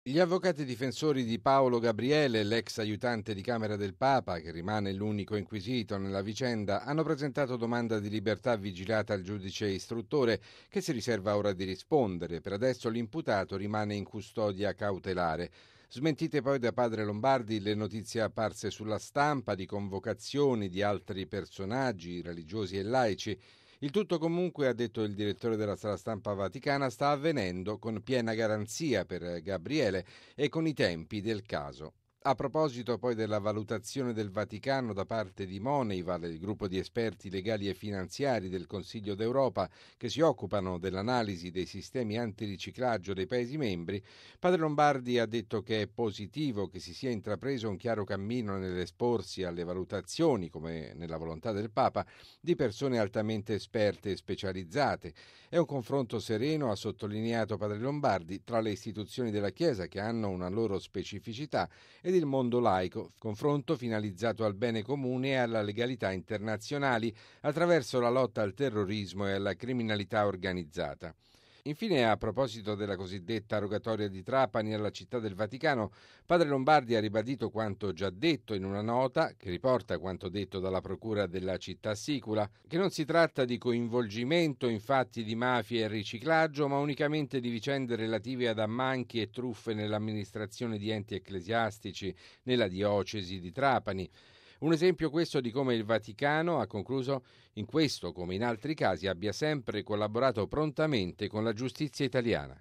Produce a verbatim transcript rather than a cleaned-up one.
Gli avvocati difensori di Paolo Gabriele, l'ex aiutante di Camera del Papa, che rimane l'unico inquisito nella vicenda, hanno presentato domanda di libertà vigilata al giudice istruttore, che si riserva ora di rispondere. Per adesso l'imputato rimane in custodia cautelare. Smentite poi da padre Lombardi le notizie apparse sulla stampa di convocazioni di altri personaggi religiosi e laici. Il tutto comunque, ha detto il direttore della sala stampa vaticana, sta avvenendo con piena garanzia per Gabriele e con i tempi del caso. A proposito poi della valutazione del Vaticano da parte di Moneyval, il gruppo di esperti legali e finanziari del Consiglio d'Europa che si occupano dell'analisi dei sistemi antiriciclaggio dei Paesi membri, padre Lombardi ha detto che è positivo che si sia intrapreso un chiaro cammino nell'esporsi alle valutazioni, come nella volontà del Papa, di persone altamente esperte e specializzate. È un confronto sereno, ha sottolineato padre Lombardi, tra le istituzioni della Chiesa che hanno una loro specificità ed il mondo laico, confronto finalizzato al bene comune e alla legalità internazionali attraverso la lotta al terrorismo e alla criminalità organizzata. Infine, a proposito della cosiddetta rogatoria di Trapani alla Città del Vaticano, padre Lombardi ha ribadito quanto già detto in una nota, che riporta quanto detto dalla Procura della Città Sicula, che non si tratta di coinvolgimento in fatti di mafia e riciclaggio, ma unicamente di vicende relative ad ammanchi e truffe nell'amministrazione di enti ecclesiastici nella diocesi di Trapani. Un esempio questo di come il Vaticano, ha concluso, in questo come in altri casi abbia sempre collaborato prontamente con la giustizia italiana.